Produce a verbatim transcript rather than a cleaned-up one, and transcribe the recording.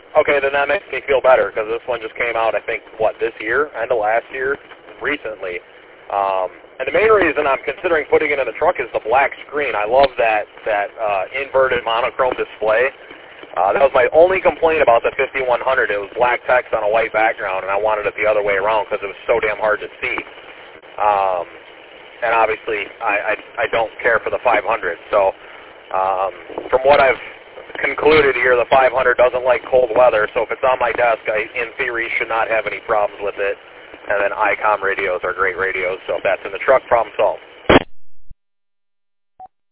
Okay, then that makes me feel better because this one just came out, I think, what, this year, end of last year, recently. Um, and the main reason I'm considering putting it in the truck is the black screen. I love that, that uh, inverted monochrome display. Uh, that was my only complaint about the fifty-one hundred. It was black text on a white background, and I wanted it the other way around because it was so damn hard to see. Um, and obviously, I, I, I don't care for the five hundred. So um, from what I've concluded here, the five hundred doesn't like cold weather, so if it's on my desk, I, in theory, should not have any problems with it. And then I COM radios are great radios, so if that's in the truck, problem solved.